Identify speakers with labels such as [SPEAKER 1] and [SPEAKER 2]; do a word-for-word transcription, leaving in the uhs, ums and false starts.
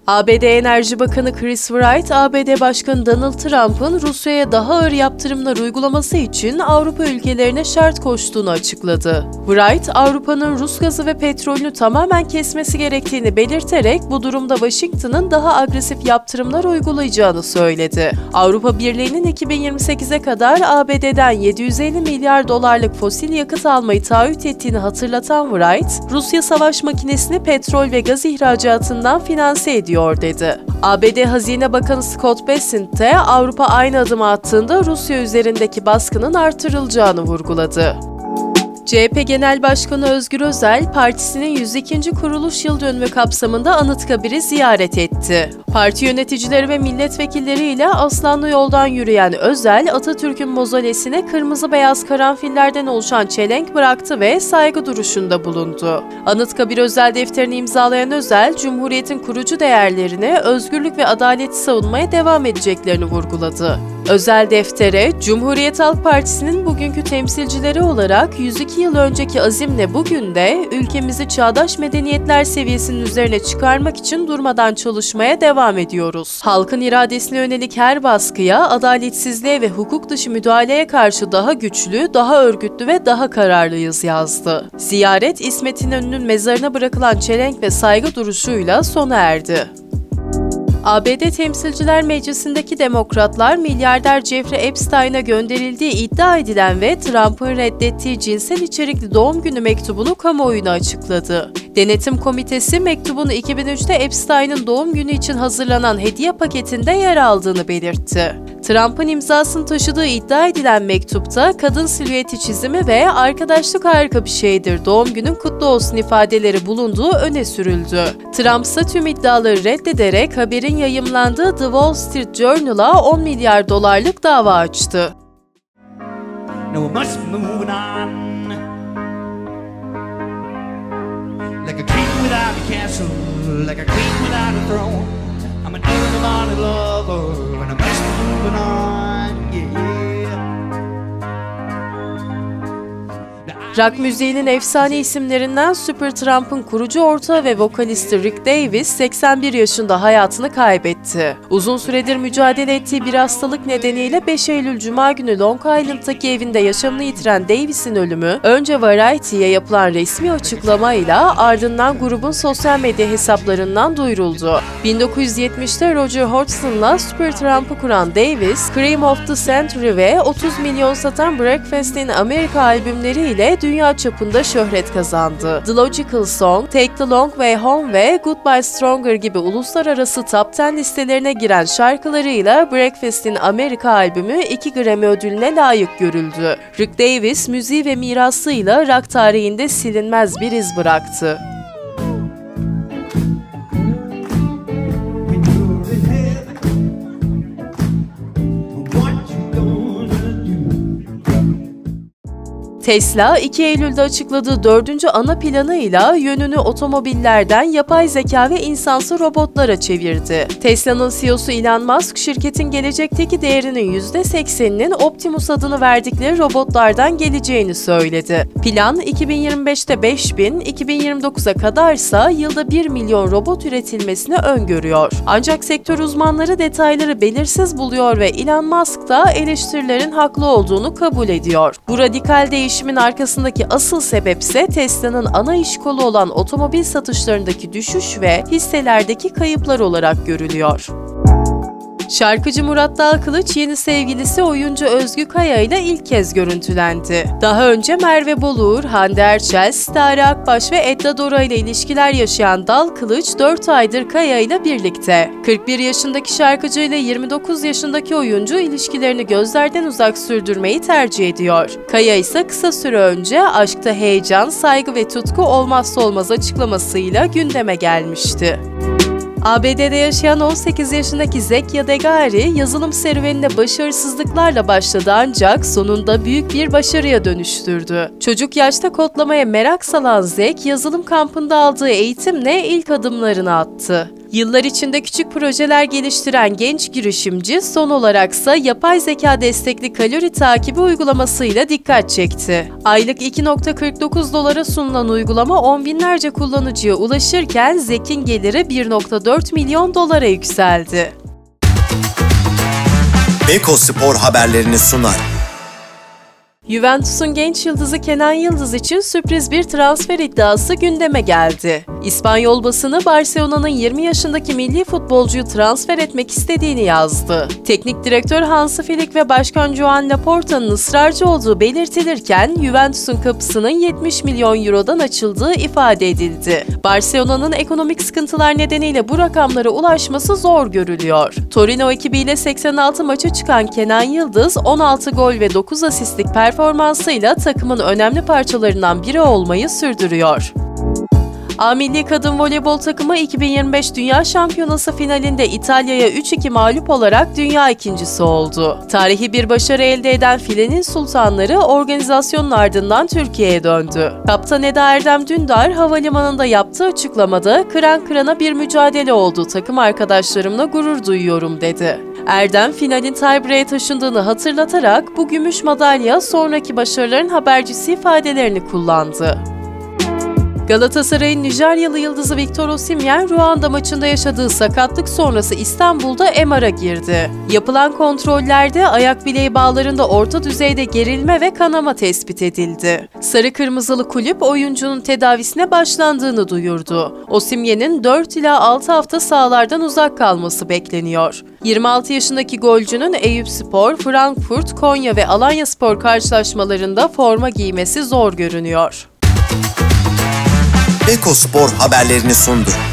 [SPEAKER 1] A B D Enerji Bakanı Chris Wright, A B D Başkanı Donald Trump'ın Rusya'ya daha ağır yaptırımlar uygulaması için Avrupa ülkelerine şart koştuğunu açıkladı. Wright, Avrupa'nın Rus gazı ve petrolünü tamamen kesmesi gerektiğini belirterek bu durumda Washington'ın daha agresif yaptırımlar uygulayacağını söyledi. Avrupa Birliği'nin iki bin yirmi sekize kadar A B D'den yedi yüz elli milyar dolarlık fosil yakıt almayı taahhüt ettiğini hatırlatan Wright, Rusya savaş makinesini petrol ve gaz ihracatından finanse ediyor dedi. A B D Hazine Bakanı Scott Bessent de Avrupa aynı adımı attığında Rusya üzerindeki baskının artırılacağını vurguladı. C H P Genel Başkanı Özgür Özel, partisinin yüz ikinci kuruluş yıl dönümü kapsamında Anıtkabir'i ziyaret etti. Parti yöneticileri ve milletvekilleriyle Aslanlı Yol'dan yürüyen Özel, Atatürk'ün mozolesine kırmızı beyaz karanfillerden oluşan çelenk bıraktı ve saygı duruşunda bulundu. Anıtkabir özel defterini imzalayan Özel, Cumhuriyet'in kurucu değerlerini, özgürlük ve adaleti savunmaya devam edeceklerini vurguladı. Özel deftere, Cumhuriyet Halk Partisi'nin bugünkü temsilcileri olarak yüz iki yıl önceki azimle bugün de ülkemizi çağdaş medeniyetler seviyesinin üzerine çıkarmak için durmadan çalışmaya devam ediyoruz. Halkın iradesine yönelik her baskıya, adaletsizliğe ve hukuk dışı müdahaleye karşı daha güçlü, daha örgütlü ve daha kararlıyız yazdı. Ziyaret, İsmet İnönü'nün mezarına bırakılan çelenk ve saygı duruşuyla sona erdi. A B D Temsilciler Meclisi'ndeki demokratlar, milyarder Jeffrey Epstein'a gönderildiği iddia edilen ve Trump'ın reddettiği cinsel içerikli doğum günü mektubunu kamuoyuna açıkladı. Denetim Komitesi, mektubun iki bin üçte Epstein'ın doğum günü için hazırlanan hediye paketinde yer aldığını belirtti. Trump'ın imzasını taşıdığı iddia edilen mektupta kadın silüeti çizimi ve "arkadaşlık harika bir şeydir, doğum günün kutlu olsun" ifadeleri bulunduğu öne sürüldü. Trump ise tüm iddiaları reddederek haberin yayımlandığı The Wall Street Journal'a on milyar dolarlık dava açtı.
[SPEAKER 2] No, we must move on. Like a king without a castle, like a queen without a throne. I'm an early lover, and I must be moving on, yeah.
[SPEAKER 1] Rock müziğinin efsane isimlerinden Supertramp'ın kurucu ortağı ve vokalisti Rick Davies seksen bir yaşında hayatını kaybetti. Uzun süredir mücadele ettiği bir hastalık nedeniyle beş Eylül Cuma günü Long Island'daki evinde yaşamını yitiren Davies'in ölümü önce Variety'ye yapılan resmi açıklamayla ardından grubun sosyal medya hesaplarından duyuruldu. bin dokuz yüz yetmişte Roger Hodgson'la Supertramp'ı kuran Davies, Scream of the Century ve otuz milyon satan Breakfast in America albümleriyle dünya çapında şöhret kazandı. The Logical Song, Take the Long Way Home ve Goodbye Stronger gibi uluslararası top on listelerine giren şarkılarıyla Breakfast in America albümü iki Grammy ödülüne layık görüldü. Rick Davies, müziği ve mirasıyla rock tarihinde silinmez bir iz bıraktı. Tesla, iki Eylül'de açıkladığı dördüncü ana planıyla yönünü otomobillerden yapay zeka ve insansı robotlara çevirdi. Tesla'nın C E O'su Elon Musk, şirketin gelecekteki değerinin yüzde sekseninin Optimus adını verdikleri robotlardan geleceğini söyledi. Plan, iki bin yirmi beşte beş bin, iki bin yirmi dokuza kadarsa yılda bir milyon robot üretilmesini öngörüyor. Ancak sektör uzmanları detayları belirsiz buluyor ve Elon Musk da eleştirilerin haklı olduğunu kabul ediyor. Bu radikal değişim Değişimin arkasındaki asıl sebepse Tesla'nın ana iş kolu olan otomobil satışlarındaki düşüş ve hisselerdeki kayıplar olarak görülüyor. Şarkıcı Murat Dalkılıç, yeni sevgilisi oyuncu Özgü Kaya ile ilk kez görüntülendi. Daha önce Merve Boluğur, Hande Erçel, Sitare Akbaş ve Edda Dora ile ilişkiler yaşayan Dalkılıç, dört aydır Kaya ile birlikte. kırk bir yaşındaki şarkıcı ile yirmi dokuz yaşındaki oyuncu ilişkilerini gözlerden uzak sürdürmeyi tercih ediyor. Kaya ise kısa süre önce aşkta heyecan, saygı ve tutku olmazsa olmaz açıklamasıyla gündeme gelmişti. A B D'de yaşayan on sekiz yaşındaki Zek Yadegari, yazılım serüvenine başarısızlıklarla başladı ancak sonunda büyük bir başarıya dönüştürdü. Çocuk yaşta kodlamaya merak salan Zek, yazılım kampında aldığı eğitimle ilk adımlarını attı. Yıllar içinde küçük projeler geliştiren genç girişimci son olaraksa yapay zeka destekli kalori takibi uygulamasıyla dikkat çekti. Aylık iki virgül kırk dokuz dolara sunulan uygulama on binlerce kullanıcıya ulaşırken Zek'in geliri bir virgül dört milyon dolara yükseldi.
[SPEAKER 3] Beko Spor haberlerini sunar.
[SPEAKER 1] Juventus'un genç yıldızı Kenan Yıldız için sürpriz bir transfer iddiası gündeme geldi. İspanyol basını Barcelona'nın yirmi yaşındaki milli futbolcuyu transfer etmek istediğini yazdı. Teknik direktör Hansi Flick ve Başkan Joan Laporta'nın ısrarcı olduğu belirtilirken Juventus'un kapısının yetmiş milyon eurodan açıldığı ifade edildi. Barcelona'nın ekonomik sıkıntılar nedeniyle bu rakamlara ulaşması zor görülüyor. Torino ekibiyle seksen altı maça çıkan Kenan Yıldız on altı gol ve dokuz asistlik performansıyla performansıyla takımın önemli parçalarından biri olmayı sürdürüyor. A Milli Kadın Voleybol takımı iki bin yirmi beş Dünya Şampiyonası finalinde İtalya'ya üç iki mağlup olarak dünya ikincisi oldu. Tarihi bir başarı elde eden filenin sultanları organizasyonun ardından Türkiye'ye döndü. Kaptan Eda Erdem Dündar havalimanında yaptığı açıklamada kıran kırana bir mücadele oldu, takım arkadaşlarımla gurur duyuyorum dedi. Erdem finalin tie-break'e taşındığını hatırlatarak bu gümüş madalya sonraki başarıların habercisi ifadelerini kullandı. Galatasaray'ın Nijeryalı yıldızı Victor Osimhen, Ruanda maçında yaşadığı sakatlık sonrası İstanbul'da M R'a girdi. Yapılan kontrollerde ayak bileği bağlarında orta düzeyde gerilme ve kanama tespit edildi. Sarı Kırmızılı kulüp oyuncunun tedavisine başlandığını duyurdu. Osimhen'in dört ila altı hafta sahalardan uzak kalması bekleniyor. yirmi altı yaşındaki golcünün Eyüpspor, Frankfurt, Konya ve Alanyaspor karşılaşmalarında forma giymesi zor görünüyor.
[SPEAKER 3] Beko Spor haberlerini sundu.